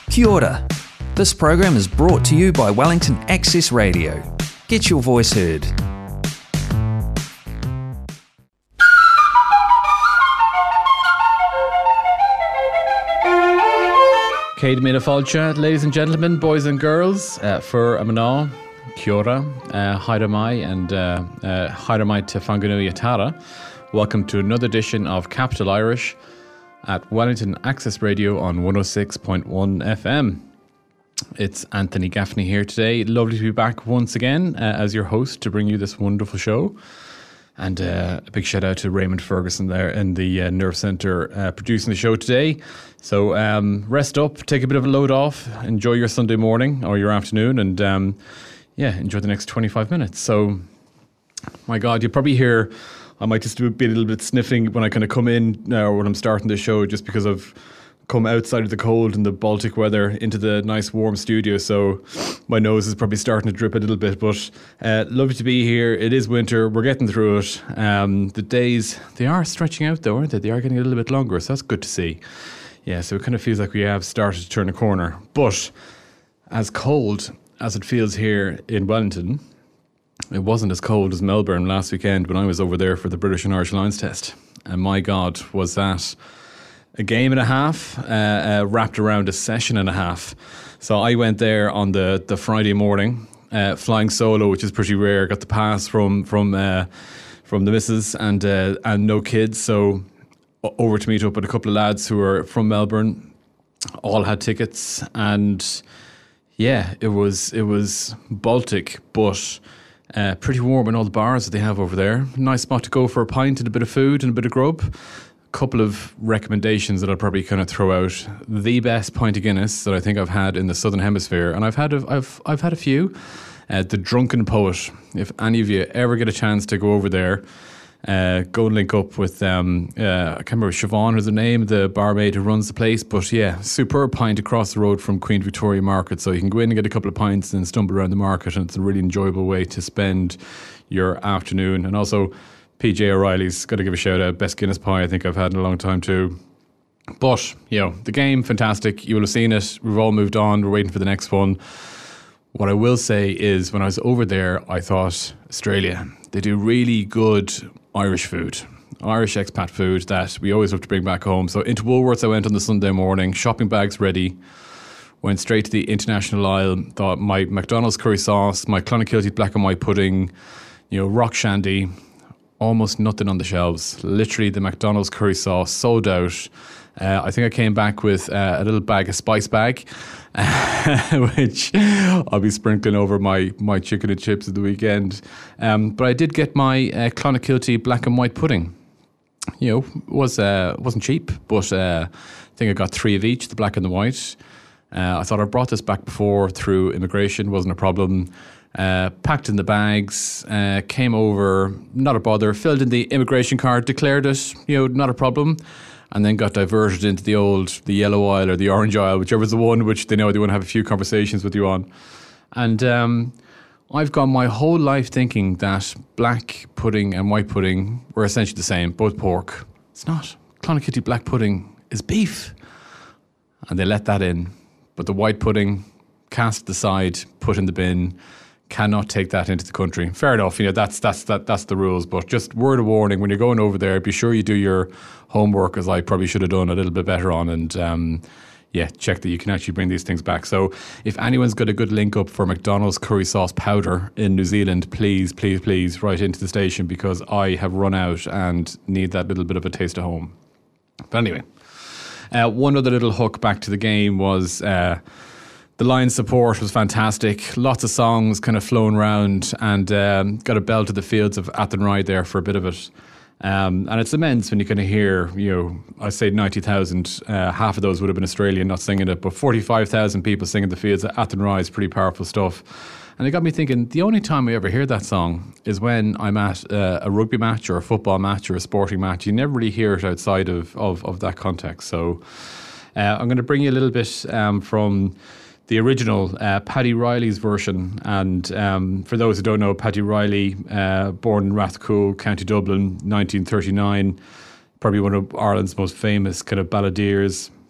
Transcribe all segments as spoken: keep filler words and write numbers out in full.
Kia ora. This program is brought to you by Wellington Access Radio. Get your voice heard. Céad míle fáilte, ladies and gentlemen, boys and girls, uh, for Amana, Kia ora, uh, Haere mai, and uh, uh, Haere mai te whanganui atara. Welcome to another edition of Capital Irish at Wellington Access Radio on one oh six point one F M. It's Anthony Gaffney here today. Lovely to be back once again uh, as your host to bring you this wonderful show. And uh, a big shout out to Raymond Ferguson there in the uh, Nerve Centre uh, producing the show today. So um, rest up, take a bit of a load off, enjoy your Sunday morning or your afternoon, and um, yeah, enjoy the next twenty-five minutes. So, my God, you'll probably hear I might just be a little bit sniffing when I kind of come in now or when I'm starting the show, just because I've come outside of the cold and the Baltic weather into the nice warm studio, so my nose is probably starting to drip a little bit, but uh, lovely to be here. It is winter, we're getting through it. Um, the days, they are stretching out though, aren't they? They are getting a little bit longer, so that's good to see. Yeah, so it kind of feels like we have started to turn a corner, but as cold as it feels here in Wellington, it wasn't as cold as Melbourne last weekend when I was over there for the British and Irish Lions test, and my God, was that a game and a half uh, uh, wrapped around a session and a half. So I went there on the, the Friday morning, uh, flying solo, which is pretty rare. Got the pass from from uh, from the missus and uh, and no kids. So over to meet up with a couple of lads who are from Melbourne. All had tickets, and yeah, it was it was Baltic, but uh, pretty warm in all the bars that they have over there. Nice spot to go for a pint and a bit of food and a bit of grub. Couple of recommendations that I'll probably kind of throw out. The best pint of Guinness that I think I've had in the Southern Hemisphere, and I've had a, I've I've had a few. Uh, the Drunken Poet. If any of you ever get a chance to go over there, uh, go and link up with um, uh, I can't remember Siobhan is the name, the barmaid who runs the place. But yeah, superb pint across the road from Queen Victoria Market. So you can go in and get a couple of pints and stumble around the market, and it's a really enjoyable way to spend your afternoon. And also, P J O'Reilly's, got to give a shout out. Best Guinness pie I think I've had in a long time too. But, you know, the game, fantastic. You will have seen it. We've all moved on. We're waiting for the next one. What I will say is when I was over there, I thought, Australia, they do really good Irish food. Irish expat food that we always love to bring back home. So into Woolworths I went on the Sunday morning, shopping bags ready. Went straight to the international aisle. Thought my McDonald's curry sauce, my Clonakilty black and white pudding, you know, rock shandy. Almost nothing on the shelves. Literally the McDonald's curry sauce sold out. Uh, I think I came back with uh, a little bag, a spice bag, which I'll be sprinkling over my, my chicken and chips at the weekend. Um, but I did get my uh, Clonakilty black and white pudding. You know, was uh, wasn't cheap, but uh, I think I got three of each, the black and the white. Uh, I thought I brought this back before through immigration, wasn't a problem. Uh, packed in the bags, uh, came over, not a bother, filled in the immigration card, declared it, you know, not a problem, and then got diverted into the old, the yellow aisle or the orange aisle, whichever's the one which they know they want to have a few conversations with you on. And um, I've gone my whole life thinking that black pudding and white pudding were essentially the same, both pork. It's not. Clonakilty black pudding is beef. And they let that in. But the white pudding, cast aside, put in the bin. Cannot take that into the country. Fair enough, you know, that's that's that that's the rules. But just word of warning, when you're going over there, be sure you do your homework, as I probably should have done a little bit better on, and um, yeah, check that you can actually bring these things back. So if anyone's got a good link up for McDonald's curry sauce powder in New Zealand, please, please, please write into the station, because I have run out and need that little bit of a taste of home. But anyway, uh, one other little hook back to the game was Uh, the Lions support was fantastic. Lots of songs kind of flown around, and um, got a bell to the fields of Athenry there for a bit of it. Um, and it's immense when you kind of hear, you know, I say ninety thousand, uh, half of those would have been Australian, not singing it, but forty-five thousand people singing the fields at Athenry is pretty powerful stuff. And it got me thinking, the only time I ever hear that song is when I'm at uh, a rugby match or a football match or a sporting match. You never really hear it outside of, of, of that context. So uh, I'm going to bring you a little bit um, from the original uh, Paddy Riley's version. And um, for those who don't know, Paddy Riley, uh, born in Rathcoole, County Dublin, nineteen thirty-nine, probably one of Ireland's most famous kind of balladeers.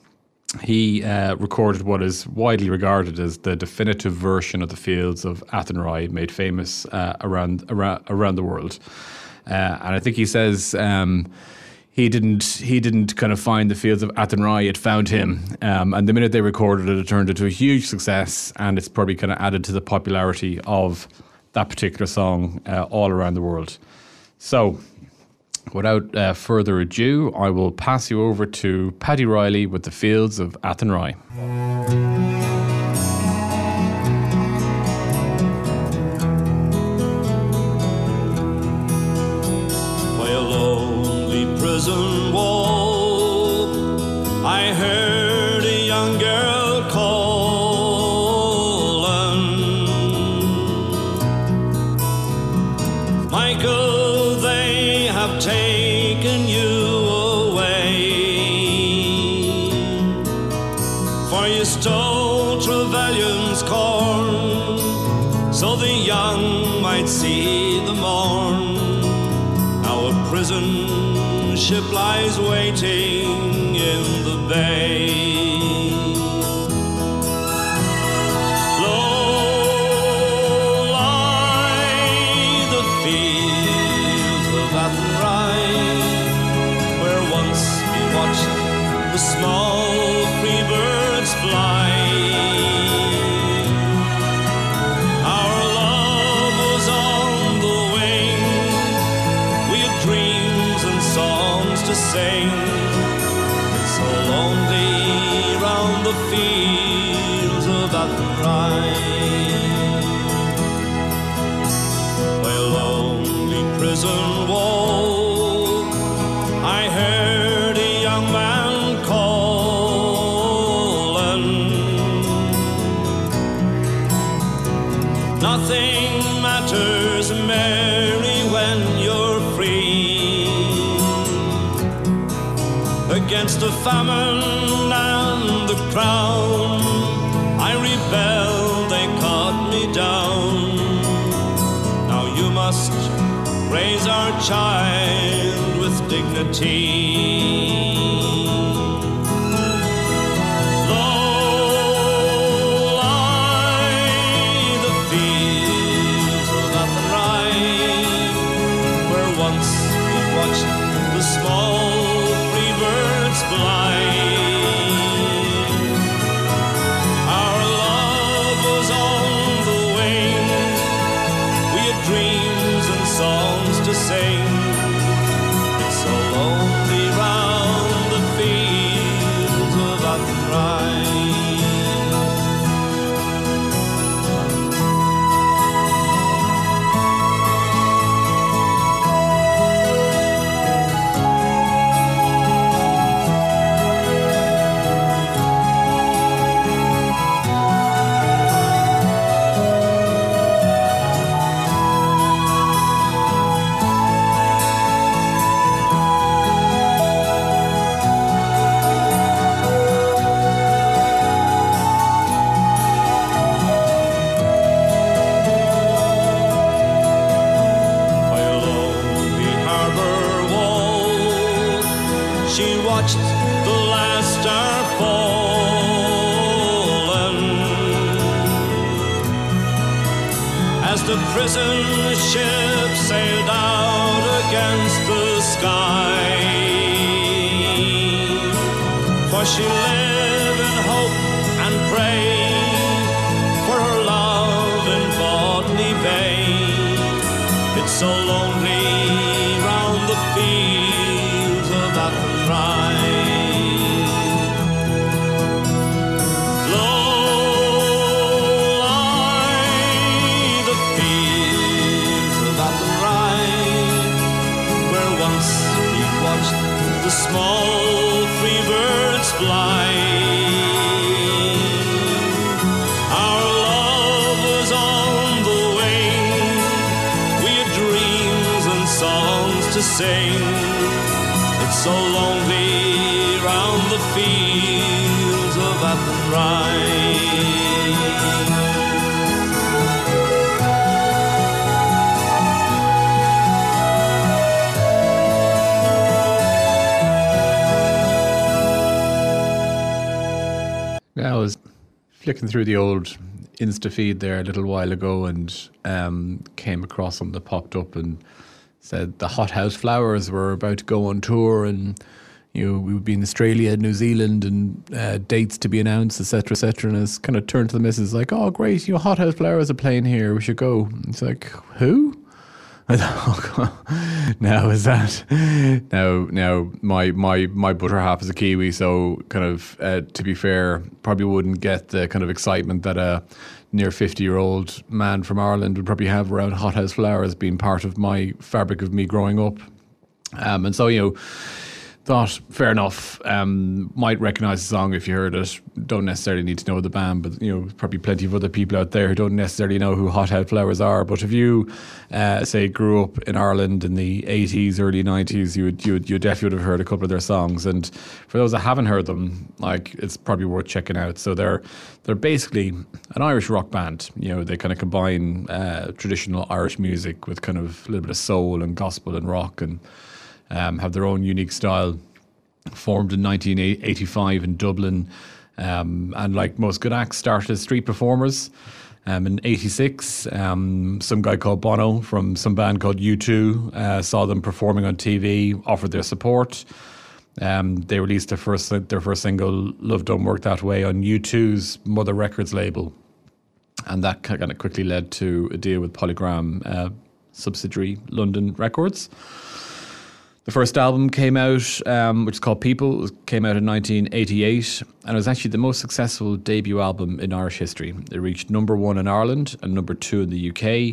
he uh, recorded what is widely regarded as the definitive version of the fields of Athenry, made famous uh, around, around around the world. Uh, and I think he says um, he didn't he didn't kind of find the fields of Athenry; it found him. Um, and the minute they recorded it, it turned into a huge success, and it's probably kind of added to the popularity of that particular song uh, all around the world. So, without uh, further ado, I will pass you over to Paddy Riley with the Fields of Athenry. By a lonely prison wall, I heard a young girl calling, Michael, they have taken you away, for you stole Trevelyan's corn, so the young might see the morn. Now a prison ship lies waiting in the bay. Low lie the fields of Athenry, where once we watched the small free birds fly. Our love was on the wing, we had dreams and songs to sing. It's so lonely round the fields of Athenry. By a lonely prison wall, I heard a young man calling. Nothing matters, Mary, when you're free. Against the famine and the crown, I rebelled, they cut me down. Now you must raise our child with dignity. Low lie the fields of Athenry, where once we watched the small free birds fly. Our love was on the wing, we had dreams and songs to sing. It's so lonely round the fields of Athenry. By a lonely harbour wall, she watched the last star fallen, as the prison ship sailed out against the sky. For she lived in hope and prayed for her love in Botany Bay. It's so lonely round the fields of Athenry. Low lie the fields of Athenry, where once we watched the small free birds fly. Our love was on the wing, we had dreams and songs to sing. It's so lonely round the fields of Athenry. Yeah, I was flicking through the old Insta feed there a little while ago and um, came across something that popped up and said the Hothouse Flowers were about to go on tour, and you know, we would be in Australia, New Zealand, and uh, dates to be announced, et cetera, et cetera. And it's kind of turned to the missus like, oh, great, you know, Hothouse Flowers are playing here, we should go. And it's like, who? I thought, oh, now is that now? Now my my my butter half is a Kiwi, so kind of uh, to be fair, probably wouldn't get the kind of excitement that a near fifty year old man from Ireland would probably have around Hothouse Flowers being part of my fabric of me growing up. Um, and so you know, thought fair enough. Um, might recognise the song if you heard it. Don't necessarily need to know the band, but you know, probably plenty of other people out there who don't necessarily know who Hothouse Flowers are. But if you uh, say grew up in Ireland in the eighties, early nineties, you would you would, you definitely would have heard a couple of their songs. And for those that haven't heard them, like it's probably worth checking out. So they're they're basically an Irish rock band. You know, they kind of combine uh, traditional Irish music with kind of a little bit of soul and gospel and rock, and Um, have their own unique style. Formed in nineteen eighty-five in Dublin, um, and like most good acts, started as street performers. Um, in eighty-six, um, some guy called Bono from some band called U two uh, saw them performing on T V, offered their support. Um, they released their first their first single, "Love Don't Work That Way," on U two's Mother Records label, and that kind of quickly led to a deal with Polygram uh, subsidiary London Records. The first album came out, um, which is called People, it came out in nineteen eighty-eight, and it was actually the most successful debut album in Irish history. It reached number one in Ireland and number two in the U K.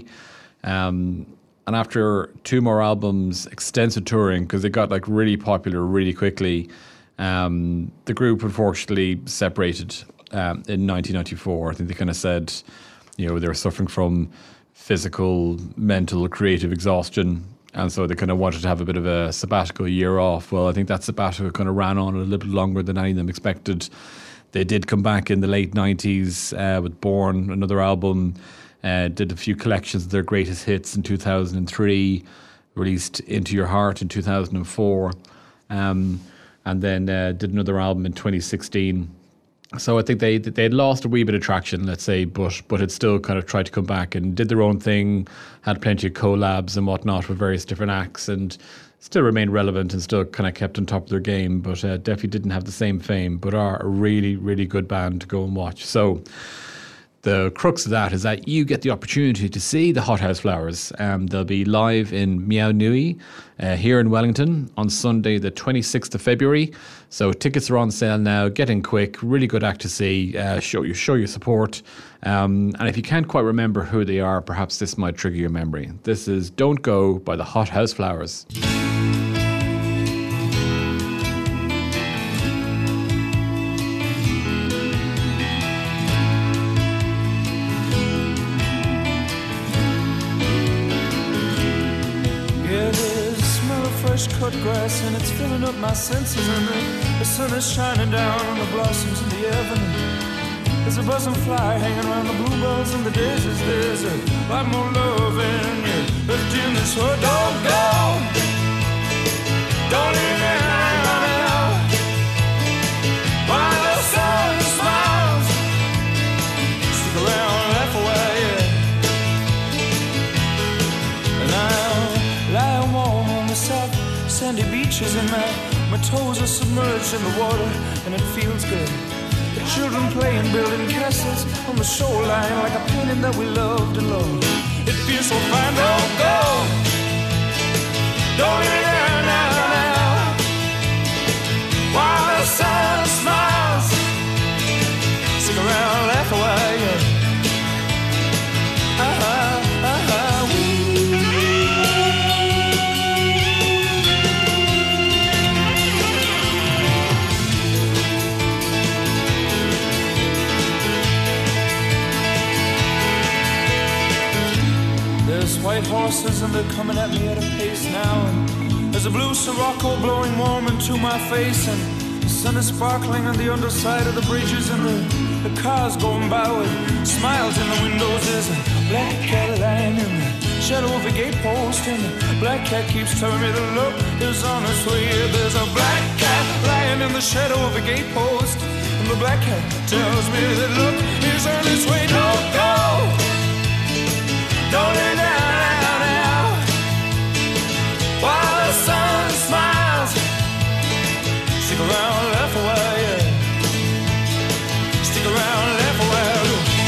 Um, and after two more albums, extensive touring, because they got like really popular really quickly, um, the group unfortunately separated um, in nineteen ninety-four. I think they kind of said, you know, they were suffering from physical, mental, creative exhaustion. And so they kind of wanted to have a bit of a sabbatical year off. Well, I think that sabbatical kind of ran on a little bit longer than any of them expected. They did come back in the late nineties uh, with Born, another album, uh, did a few collections of their greatest hits in two thousand three, released Into Your Heart in two thousand four, um, and then uh, did another album in twenty sixteen. So I think they they had lost a wee bit of traction, let's say, but but had still kind of tried to come back and did their own thing, had plenty of collabs and whatnot with various different acts, and still remained relevant and still kind of kept on top of their game, but uh, definitely didn't have the same fame, but are a really, really good band to go and watch. So the crux of that is that you get the opportunity to see the Hothouse Flowers. Um, they'll be live in Meow Nui uh, here in Wellington on Sunday, the twenty-sixth of February. So tickets are on sale now. Get in quick. Really good act to see. Uh, show you show your support. Um, and if you can't quite remember who they are, perhaps this might trigger your memory. This is Don't Go by the Hothouse Flowers. Cut grass and it's filling up my senses, and the, the sun is shining down on the blossoms in the avenue. There's a buzzing fly hanging around the bluebells and the daisies. There's a lot more love in you left in this world. Don't go, don't leave me now. While the sun smiles, stick around, laugh away, yeah. And I'll lie warm on the south sandy beaches, and my, my toes are submerged in the water, and it feels good. The children playing, building castles on the shoreline, like a painting that we loved and loved. It feels so fine. Don't go, don't leave me there now, now. While the sun smiles, stick around, laugh away, yeah. Uh-huh, uh-huh, we white horses and they're coming at me at a pace now, and there's a blue Sirocco blowing warm into my face, and the sun is sparkling on the underside of the bridges, and the, the cars going by with smiles in the windows. There's a black cat lying in the shadow of a gate post, and the black cat keeps telling me the look is on its way. There's a black cat lying in the shadow of a gate post, and The black cat tells me that look is on its way. Don't go, don't lay down now. While the sun smiles, stick around, laugh a while, yeah. Stick around, laugh a while.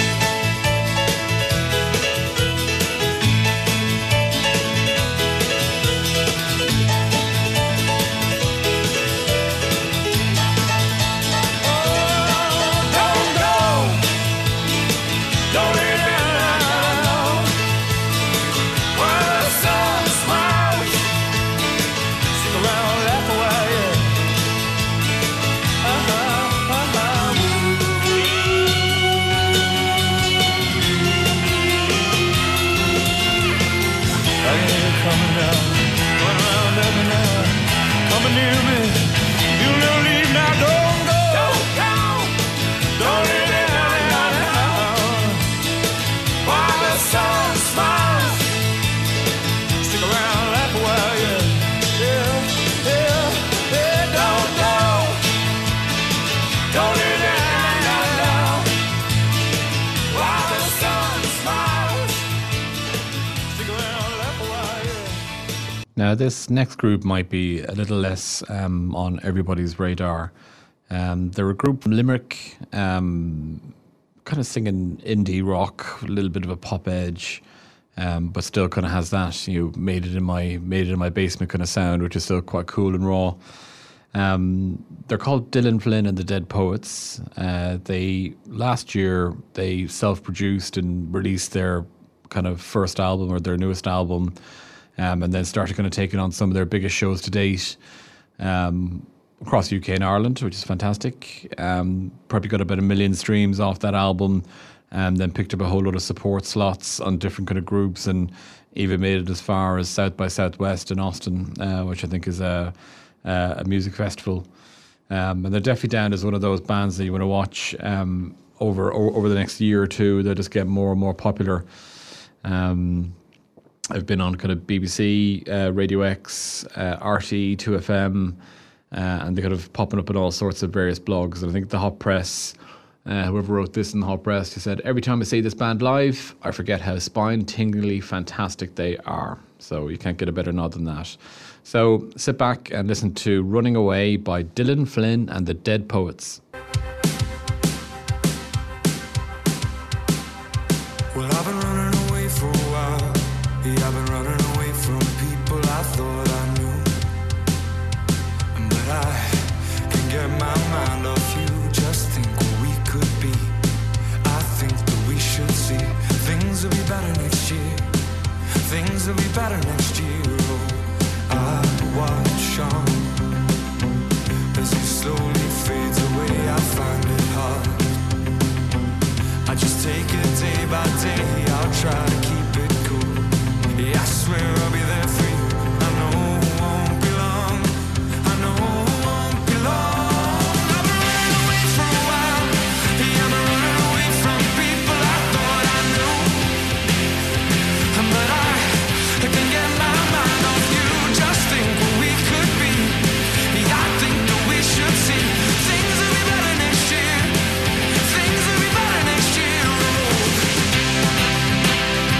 Now, this next group might be a little less um, on everybody's radar. Um, they're a group from Limerick, um, kind of singing indie rock, a little bit of a pop edge, um, but still kind of has that, you know, made it in my made it in my basement kind of sound, which is still quite cool and raw. Um, they're called Dylan Flynn and the Dead Poets. Uh, they last year they self-produced and released their kind of first album or their newest album. Um, and then started kind of taking on some of their biggest shows to date um, across the U K and Ireland, which is fantastic. Um, probably got about a million streams off that album, and then picked up a whole lot of support slots on different kind of groups, and even made it as far as South by Southwest in Austin, uh, which I think is a, a music festival. Um, and they're definitely down as one of those bands that you want to watch um, over, over over the next year or two. They'll just get more and more popular. Um, I've been on kind of B B C, uh, Radio X, uh, R T, two F M, uh, and they're kind of popping up in all sorts of various blogs. And I think the Hot Press, uh, whoever wrote this in the Hot Press, he said, every time I see this band live, I forget how spine-tinglingly fantastic they are. So you can't get a better nod than that. So sit back and listen to Running Away by Dylan Flynn and the Dead Poets. Well, I've been running away for a while. Yeah, I've been running away from people I thought I knew. But I can get my mind off you. Just think what we could be. I think that we should see things will be better next year. Things will be better next year. Oh, I watch on as he slowly fades away. I find it hard. I just take it day by day. I'll try to keep it cool. Yeah, I swear I'll be there for you. I know it won't be long. I know it won't be long. I've been running away for a while. Yeah, I've been running away from people I thought I knew. But I, I can get my mind off you. Just think what we could be. Yeah, I think that we should see things will be better next year. Things will be better next year. Oh.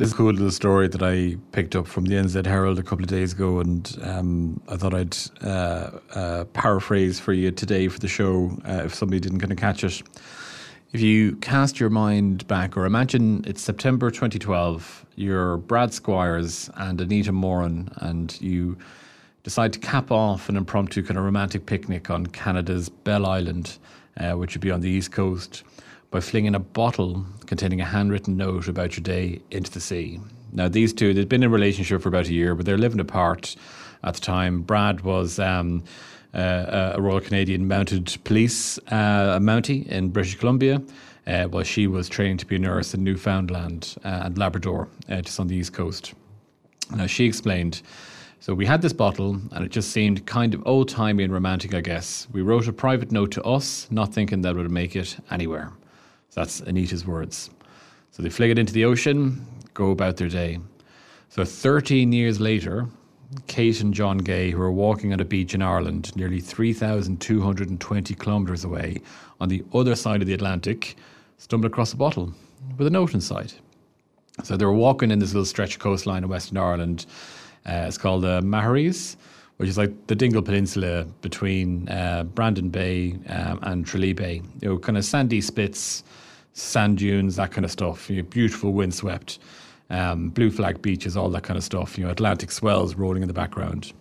This is a cool little story that I picked up from the N Z Herald a couple of days ago, and um, I thought I'd uh, uh, paraphrase for you today for the show uh, if somebody didn't kind of catch it. If you cast your mind back, or imagine it's September twenty twelve, you're Brad Squires and Anita Moran, and you decide to cap off an impromptu kind of romantic picnic on Canada's Bell Island, uh, which would be on the east coast, by flinging a bottle containing a handwritten note about your day into the sea. Now, these two, they'd been in a relationship for about a year, but they're living apart at the time. Brad was um, uh, a Royal Canadian Mounted Police uh, a Mountie in British Columbia, uh, while she was training to be a nurse in Newfoundland uh, and Labrador, uh, just on the east coast. Now, she explained, so we had this bottle and it just seemed kind of old-timey and romantic, I guess. We wrote a private note to us, not thinking that it would make it anywhere. So that's Anita's words. So they fling it into the ocean, go about their day. So thirteen years later, Kate and John Gay, who are walking on a beach in Ireland, nearly three thousand two hundred twenty kilometres away, on the other side of the Atlantic, stumbled across a bottle with a note inside. So they were walking in this little stretch of coastline in Western Ireland. Uh, it's called the uh, Maharees, which is like the Dingle Peninsula between uh, Brandon Bay um, and Tralee Bay. You know, kind of sandy spits, sand dunes, that kind of stuff. You know, beautiful windswept, um, blue flag beaches, all that kind of stuff. You know, Atlantic swells rolling in the background.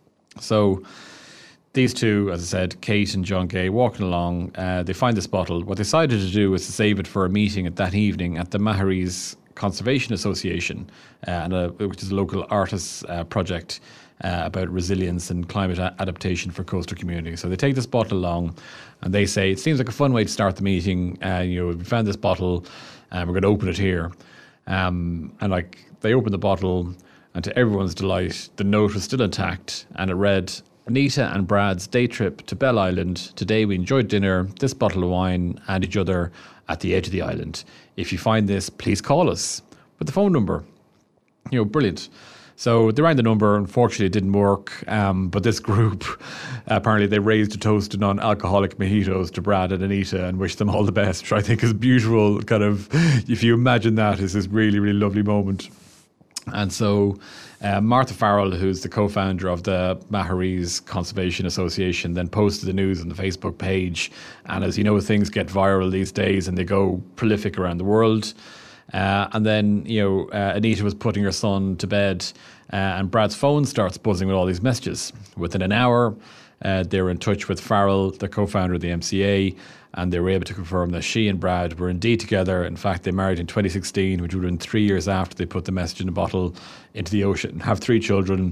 So these two, as I said, Kate and John Gay, walking along, uh, they find this bottle. What they decided to do was to save it for a meeting at that evening at the Maharees Conservation Association, uh, and a, which is a local artists uh, project uh, about resilience and climate a- adaptation for coastal communities. So they take this bottle along, and they say it seems like a fun way to start the meeting. Uh, you know, we found this bottle, and we're going to open it here. Um, and like they opened the bottle, and to everyone's delight, the note was still intact, and it read, "Anita and Brad's day trip to Bell Island. Today we enjoyed dinner, this bottle of wine, and each other at the edge of the island. If you find this, please call us," with the phone number. You know, brilliant. So they rang the number. Unfortunately, it didn't work. Um, but this group, apparently they raised a toast to non-alcoholic mojitos to Brad and Anita and wished them all the best, which I think is beautiful. Kind of, if you imagine that, is this really, really lovely moment. And so uh, Martha Farrell, who's the co-founder of the Maharees Conservation Association, then posted the news on the Facebook page. And as you know, things get viral these days and they go prolific around the world. Uh, and then, you know, uh, Anita was putting her son to bed uh, and Brad's phone starts buzzing with all these messages. Within an hour, uh, they were in touch with Farrell, the co-founder of the M C A, and they were able to confirm that she and Brad were indeed together. In fact, they married in twenty sixteen, which would have been three years after they put the message in a bottle into the ocean, have three children,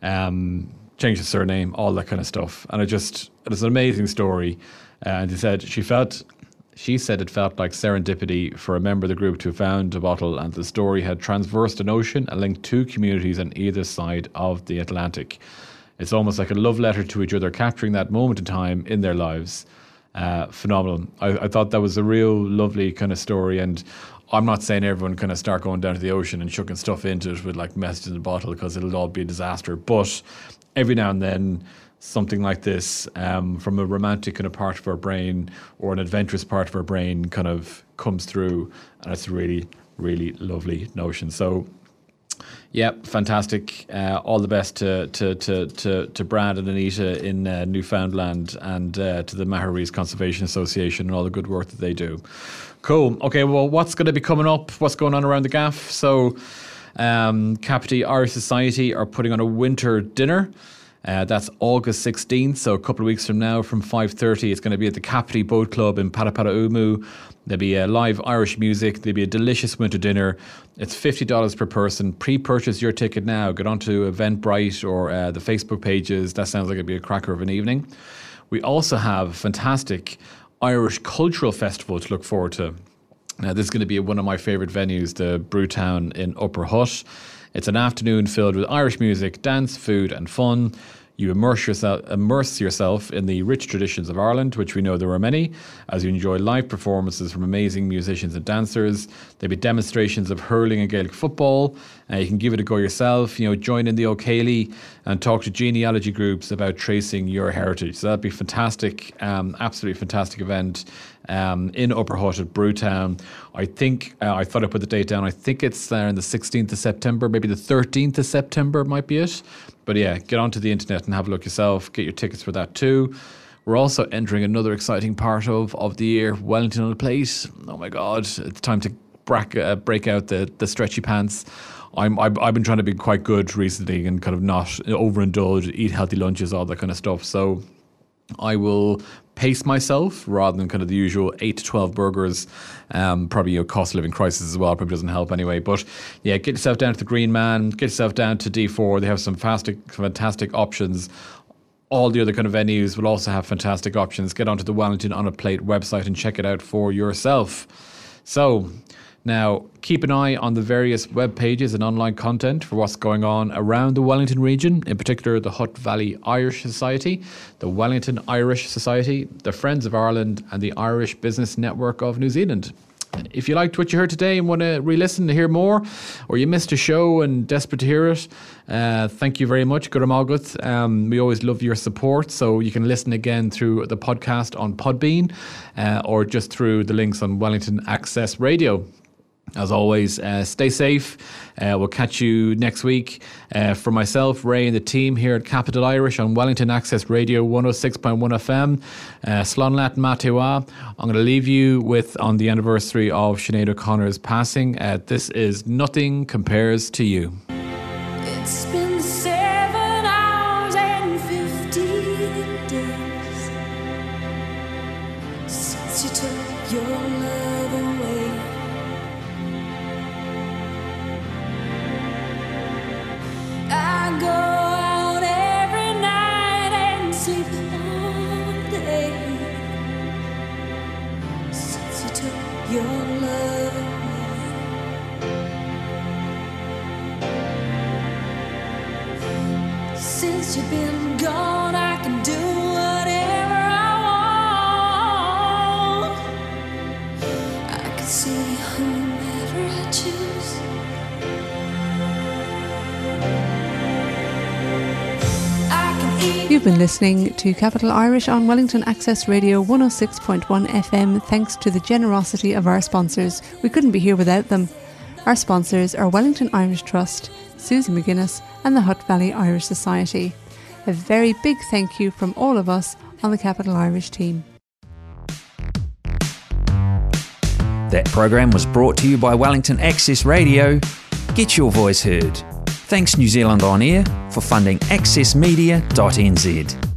um, changed the surname, all that kind of stuff. And it just, it was an amazing story. Uh, and they said she felt... She said it felt like serendipity for a member of the group to have found a bottle, and the story had transversed an ocean and linked two communities on either side of the Atlantic. It's almost like a love letter to each other, capturing that moment in time in their lives. Uh, phenomenal. I, I thought that was a real lovely kind of story, and I'm not saying everyone kind of start going down to the ocean and chucking stuff into it with like messages in a bottle, because it'll all be a disaster. But every now and then, something like this um, from a romantic kind of part of our brain or an adventurous part of our brain kind of comes through, and it's a really, really lovely notion. So, yeah, fantastic. Uh, all the best to to to to, to Brad and Anita in uh, Newfoundland, and uh, to the Maharees Conservation Association and all the good work that they do. Cool. Okay, well, what's going to be coming up? What's going on around the gaff? So, um, Capity Irish Society are putting on a winter dinner. Uh, that's August sixteenth, so a couple of weeks from now from five thirty. It's going to be at the Capity Boat Club in Paraparaumu. There'll be uh, live Irish music. There'll be a delicious winter dinner. It's fifty dollars per person. Pre-purchase your ticket now. Get onto Eventbrite or uh, the Facebook pages. That sounds like it'd be a cracker of an evening. We also have a fantastic Irish Cultural Festival to look forward to. Now, this is going to be one of my favourite venues, the Brewtown in Upper Hutt. It's an afternoon filled with Irish music, dance, food and fun. You immerse yourself, immerse yourself in the rich traditions of Ireland, which we know there are many, as you enjoy live performances from amazing musicians and dancers. There'll be demonstrations of hurling and Gaelic football. Uh, you can give it a go yourself, you know, join in the O'Cailey and talk to genealogy groups about tracing your heritage. So that'd be fantastic, um, absolutely fantastic event. um, in Upper Hutt at Brewtown. I think, uh, I thought I put the date down, I think it's there on the sixteenth of September, maybe the thirteenth of September might be it. But yeah, get onto the internet and have a look yourself, get your tickets for that too. We're also entering another exciting part of, of the year, Wellington on a Plate. Oh my God, it's time to break, uh, break out the, the stretchy pants. I'm, I've, I've been trying to be quite good recently and kind of not overindulge, eat healthy lunches, all that kind of stuff. So I will pace myself rather than kind of the usual eight to twelve burgers. Um, probably a cost of living crisis as well, probably doesn't help anyway. But yeah, get yourself down to the Green Man, get yourself down to D four. They have some fantastic, fantastic options. All the other kind of venues will also have fantastic options. Get onto the Wellington on a Plate website and check it out for yourself. So now, keep an eye on the various web pages and online content for what's going on around the Wellington region, in particular the Hutt Valley Irish Society, the Wellington Irish Society, the Friends of Ireland, and the Irish Business Network of New Zealand. If you liked what you heard today and want to re-listen to hear more, or you missed a show and desperate to hear it, uh, thank you very much. Guramagut. Um, we always love your support, so you can listen again through the podcast on Podbean uh, or just through the links on Wellington Access Radio. As always, uh, stay safe. Uh, we'll catch you next week. Uh, for myself, Ray, and the team here at Capital Irish on Wellington Access Radio one oh six point one F M. Uh, Slánlat Matewa. I'm going to leave you with, on the anniversary of Sinead O'Connor's passing, uh, this is Nothing Compares to You. It's been seven hours and fifteen days since you took your love away. I go out every night and sleep all day since you took your love away. Since you've been gone, I can do whatever I want. I can see whomever I choose. You've been listening to Capital Irish on Wellington Access Radio one oh six point one F M thanks to the generosity of our sponsors. We couldn't be here without them. Our sponsors are Wellington Irish Trust, Susie McGuinness and the Hutt Valley Irish Society. A very big thank you from all of us on the Capital Irish team. That program was brought to you by Wellington Access Radio. Get your voice heard. Thanks New Zealand On Air for funding access media dot n z.